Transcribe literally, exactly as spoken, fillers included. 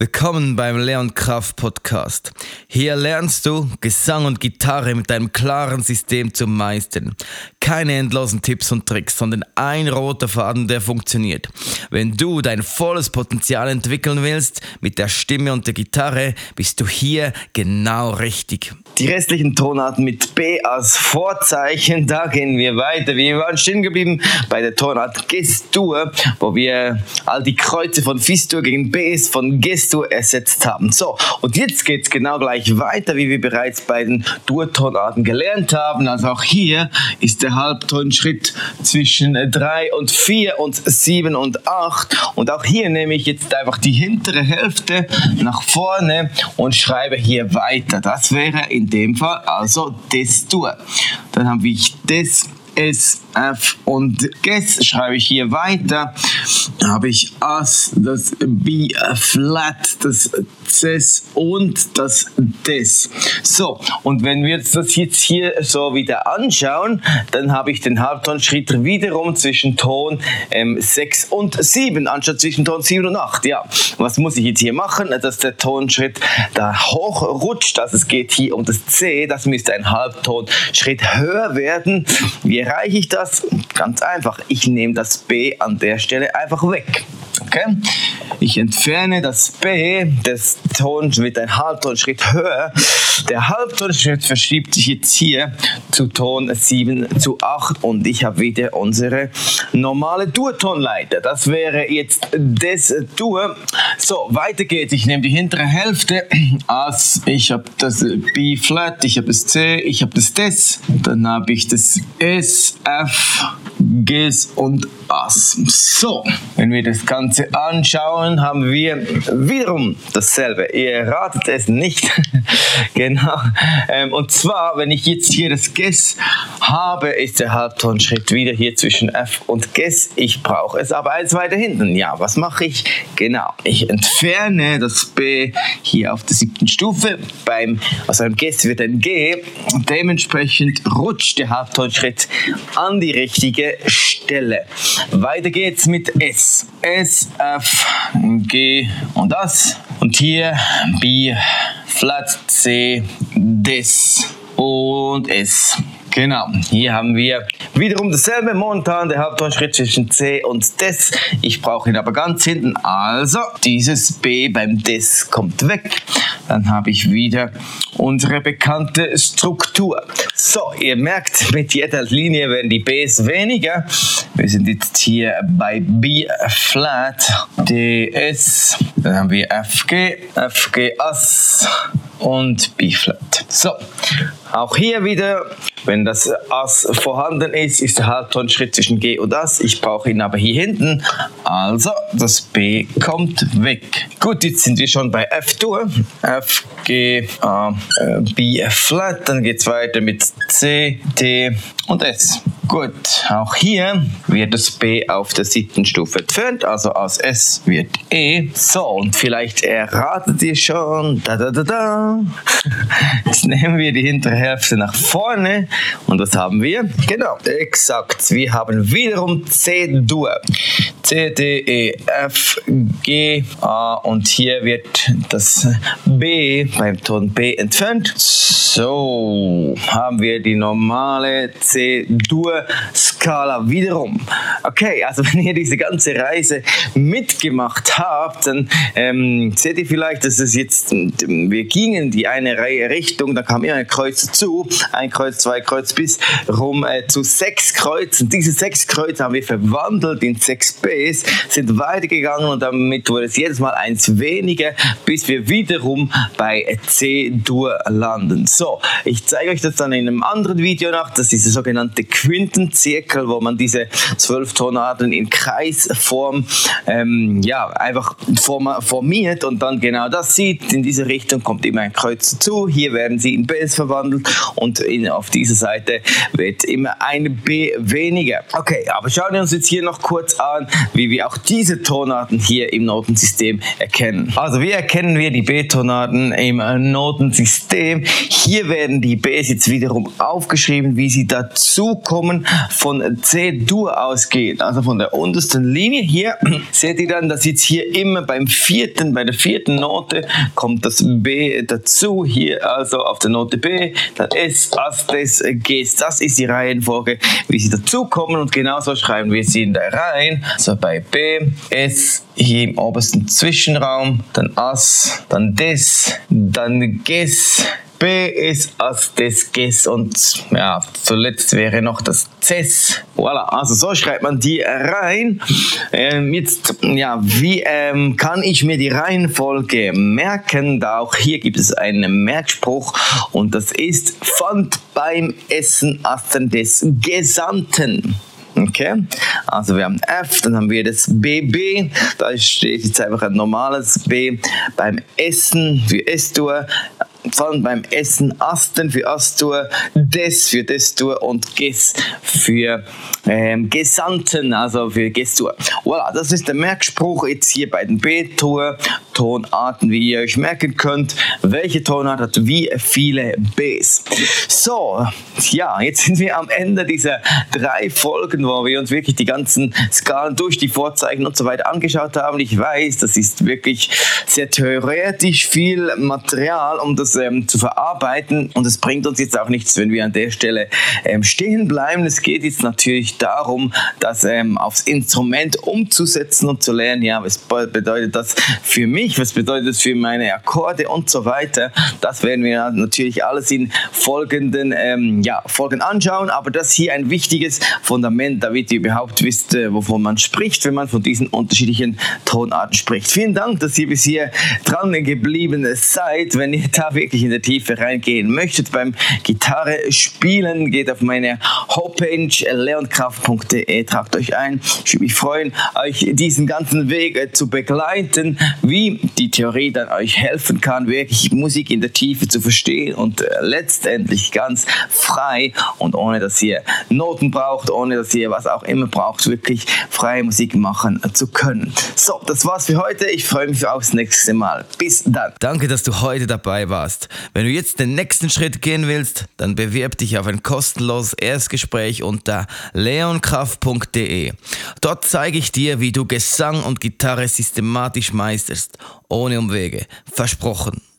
Willkommen beim Leon Kraft Podcast. Hier lernst du, Gesang und Gitarre mit einem klaren System zu meistern. Keine endlosen Tipps und Tricks, sondern ein roter Faden, der funktioniert. Wenn du dein volles Potenzial entwickeln willst, mit der Stimme und der Gitarre, bist du hier genau richtig. Die restlichen Tonarten mit B als Vorzeichen, da gehen wir weiter. Wir waren stehen geblieben bei der Tonart Ges-Dur, wo wir all die Kreuze von Fis-Dur gegen Bs von Ges-Dur ersetzt haben. So, und jetzt geht es genau gleich weiter, wie wir bereits bei den Dur-Tonarten gelernt haben. Also auch hier ist der Halbtonschritt zwischen drei und vier und sieben und acht. Und auch hier nehme ich jetzt einfach die hintere Hälfte nach vorne und schreibe hier weiter. Das wäre in dem Fall also Des-Dur. Dann habe ich Des, S, F und Ges, schreibe ich hier weiter. Dann habe ich As, das B flat, das Ces und das Des. So, und wenn wir das jetzt hier so wieder anschauen, dann habe ich den Halbtonschritt wiederum zwischen Ton ähm, sechs und sieben, anstatt zwischen Ton sieben und acht. Ja, was muss ich jetzt hier machen, dass der Tonschritt da hochrutscht? Also es geht hier um das C, das müsste ein Halbtonschritt höher werden. Wie erreiche ich das? Ganz einfach, ich nehme das B an der Stelle einfach weg. Okay? Ich entferne das B, das Ton wird ein Halbtonschritt höher. Der Halbtonschritt verschiebt sich jetzt hier zu Ton sieben zu acht und ich habe wieder unsere normale Dur-Tonleiter. Das wäre jetzt Des-Dur. So, weiter geht's. Ich nehme die hintere Hälfte. As, ich habe das B-Flat, ich habe das C, ich habe das Des. Dann habe ich das S, F, Ges und As. So, wenn wir das Ganze anschauen, haben wir wiederum dasselbe. Ihr ratet es nicht. Genau. Ähm, und zwar, wenn ich jetzt hier das Ges habe, ist der Halbtonschritt wieder hier zwischen F und Ges. Ich brauche es aber eins weiter hinten. Ja, was mache ich? Genau. Ich entferne das B hier auf der siebten Stufe. Beim, also beim Ges wird ein G. Dementsprechend rutscht der Halbtonschritt an die richtige Stelle. Weiter geht's mit S. S, F, G und das. Und hier B, Flat, C, Des und S. Genau, hier haben wir wiederum dasselbe. Momentan der Halbtonschritt zwischen C und Des. Ich brauche ihn aber ganz hinten. Also dieses B beim Des kommt weg. Dann habe ich wieder unsere bekannte Struktur. So, ihr merkt, mit jeder Linie werden die Bs weniger. Wir sind jetzt hier bei B Flat, D S, dann haben wir F G, F G As und B Flat. So, auch hier wieder, wenn das As vorhanden ist, ist der Halbtonschritt zwischen G und As. Ich brauche ihn aber hier hinten. Also, das B kommt weg. Gut, jetzt sind wir schon bei F-Dur. F, G, A, B Flat. Dann geht es weiter mit C, D und S. Gut, auch hier wird das B auf der siebten Stufe entfernt. Also aus S wird E. So, und vielleicht erratet ihr schon. Da, da, da, da. Jetzt nehmen wir die hintere Hälfte nach vorne. Und was haben wir? Genau, exakt. Wir haben wiederum C-Dur. C, D, E, F, G, A und hier wird das B beim Ton B entfernt. So, haben wir die normale C-Dur-Skala wiederum. Okay, also wenn ihr diese ganze Reise mitgemacht habt, dann ähm, seht ihr vielleicht, dass es jetzt, wir gingen in die eine Richtung, da kam immer ein Kreuz dazu, ein Kreuz, zwei Kreuz bis rum äh, zu sechs Kreuzen. Diese sechs Kreuze haben wir verwandelt in sechs Bs, sind weitergegangen und damit wurde es jedes Mal eins weniger, bis wir wiederum bei C-Dur landen. So, ich zeige euch das dann in einem anderen Video nach. Das ist der sogenannte Quintenzirkel, wo man diese zwölf Tonarten in Kreisform ähm, ja, einfach form formiert und dann genau das sieht. In diese Richtung kommt immer ein Kreuz dazu. Hier werden sie in Bs verwandelt und in, auf dieser Seite wird immer ein B weniger. Okay, aber schauen wir uns jetzt hier noch kurz an, wie wir auch diese Tonarten hier im Notensystem erkennen. Also wie erkennen wir die B-Tonarten im Notensystem? Hier werden die Bs jetzt wiederum aufgeschrieben, wie sie da Dazukommen von C-Dur ausgeht, also von der untersten Linie hier, seht ihr dann, dass jetzt hier immer beim vierten, bei der vierten Note kommt das B dazu, hier also auf der Note B, dann S, As, Des, Ges. Das ist die Reihenfolge, wie sie dazukommen, und genauso schreiben wir sie in der Reihe. Also bei B, S, hier im obersten Zwischenraum, dann As, dann Des, dann Ges, B ist As, Des, Ges, und ja, zuletzt wäre noch das Ces. Voilà, also so schreibt man die rein. Ähm, jetzt, ja, wie ähm, kann ich mir die Reihenfolge merken? Da auch hier gibt es einen Merkspruch, und das ist: Fand beim Essen Asten des Gesandten. Okay, also wir haben F, dann haben wir das B B, da steht jetzt einfach ein normales B. Beim Essen für S-Dur, von beim Essen Asten für Astur, Des für Destur und Ges für ähm, Gesandten, also für Gestur. Voilà, das ist der Merkspruch jetzt hier bei den B-Tonarten, wie ihr euch merken könnt, welche Tonart hat wie viele Bs. So, ja, jetzt sind wir am Ende dieser drei Folgen, wo wir uns wirklich die ganzen Skalen durch die Vorzeichen und so weiter angeschaut haben. Ich weiß, das ist wirklich sehr theoretisch viel Material, um das ähm, zu verarbeiten, und es bringt uns jetzt auch nichts, wenn wir an der Stelle ähm, stehen bleiben. Es geht jetzt natürlich darum, das ähm, aufs Instrument umzusetzen und zu lernen, ja, was bedeutet das für mich, was bedeutet das für meine Akkorde und so weiter. Das werden wir natürlich alles in folgenden ähm, ja, Folgen anschauen, aber das hier ein wichtiges Fundament, damit ihr überhaupt wisst, äh, wovon man spricht, wenn man von diesen unterschiedlichen Tonarten spricht. Vielen Dank, dass ihr bis hier dran geblieben seid. Wenn ihr da wirklich in der Tiefe reingehen möchtet beim Gitarre spielen, geht auf meine Homepage leonkraft punkt de, tragt euch ein. Ich würde mich freuen, euch diesen ganzen Weg äh, zu begleiten, wie die Theorie dann euch helfen kann, wirklich Musik in der Tiefe zu verstehen und äh, letztendlich ganz frei und ohne, dass ihr Noten braucht, ohne, dass ihr was auch immer braucht, wirklich freie Musik machen äh, zu können. So, das war's für heute. Ich freue mich aufs nächste Mal. Bis dann. Danke, dass du heute dabei warst. Wenn du jetzt den nächsten Schritt gehen willst, dann bewirb dich auf ein kostenloses Erstgespräch unter leonkraft punkt de. Dort zeige ich dir, wie du Gesang und Gitarre systematisch meisterst, ohne Umwege. Versprochen.